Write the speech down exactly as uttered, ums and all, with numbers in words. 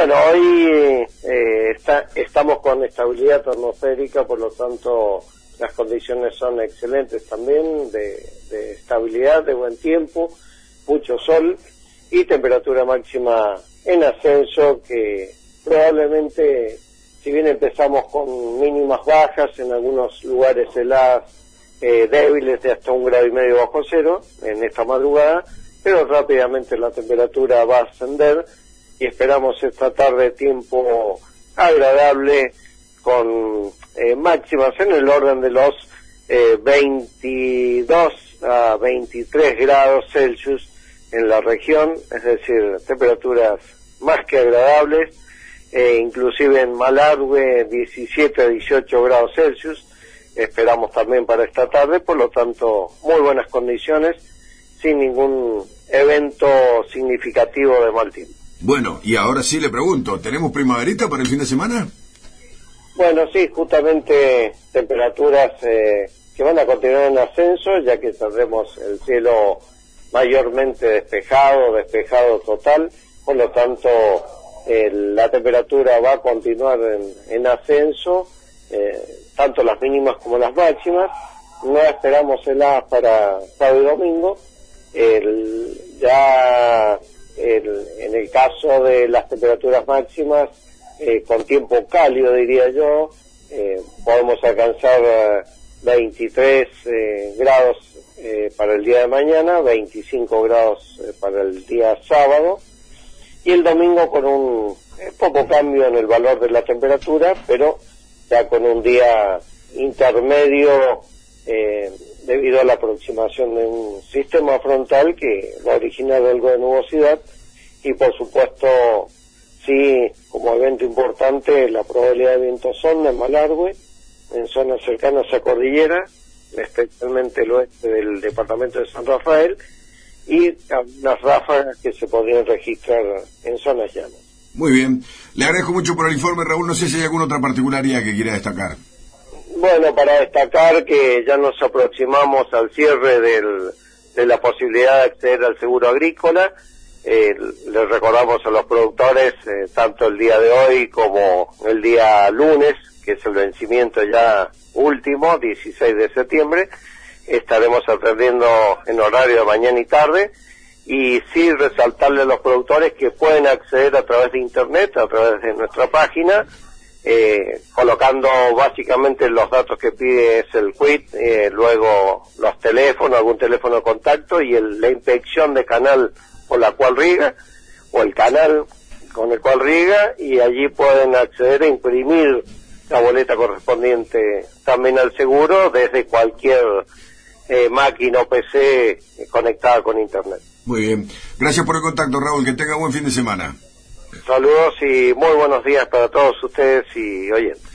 Bueno, hoy eh, está, estamos con estabilidad atmosférica, por lo tanto las condiciones son excelentes también, de, de estabilidad, de buen tiempo, mucho sol y temperatura máxima en ascenso, que probablemente, si bien empezamos con mínimas bajas, en algunos lugares heladas eh, débiles de hasta un grado y medio bajo cero en esta madrugada, pero rápidamente la temperatura va a ascender y esperamos esta tarde tiempo agradable con eh, máximas en el orden de los eh, veintidós a veintitrés grados Celsius en la región, es decir, temperaturas más que agradables, eh, inclusive en Malargüe diecisiete a dieciocho grados Celsius, esperamos también para esta tarde, por lo tanto muy buenas condiciones, sin ningún evento significativo de mal tiempo. Bueno, y ahora sí le pregunto, ¿tenemos primaverita para el fin de semana? Bueno, sí, justamente temperaturas eh, que van a continuar en ascenso, ya que tendremos el cielo mayormente despejado, despejado total, por lo tanto eh, la temperatura va a continuar en, en ascenso, eh, tanto las mínimas como las máximas. No esperamos heladas para sábado y domingo. El, ya el, en el caso de las temperaturas máximas, eh, con tiempo cálido diría yo, eh, podemos alcanzar eh, veintitrés eh, grados eh, para el día de mañana, veinticinco grados eh, para el día sábado, y el domingo con un eh, poco cambio en el valor de la temperatura, pero ya con un día intermedio eh, debido a la aproximación de un sistema frontal que va a originar algo de nubosidad, y por supuesto, sí, como evento importante, la probabilidad de viento sonda en Malargüe, en zonas cercanas a cordillera, especialmente el oeste del departamento de San Rafael, y las ráfagas que se podrían registrar en zonas llanas. Muy bien, le agradezco mucho por el informe, Raúl. No sé si hay alguna otra particularidad que quiera destacar. Bueno, para destacar que ya nos aproximamos al cierre del, de la posibilidad de acceder al seguro agrícola. Eh, les recordamos a los productores, eh, tanto el día de hoy como el día lunes, que es el vencimiento ya último, dieciséis de septiembre, estaremos atendiendo en horario de mañana y tarde, y sí resaltarle a los productores que pueden acceder a través de internet, a través de nuestra página, eh, colocando básicamente los datos que pide es el quit, eh, luego los teléfonos, algún teléfono de contacto y el, la inspección de canal por la cual riega, o el canal con el cual riega, y allí pueden acceder a imprimir la boleta correspondiente también al seguro desde cualquier eh, máquina o P C eh, conectada con internet. Muy bien, gracias por el contacto, Raúl, que tenga buen fin de semana. Saludos y muy buenos días para todos ustedes y oyentes.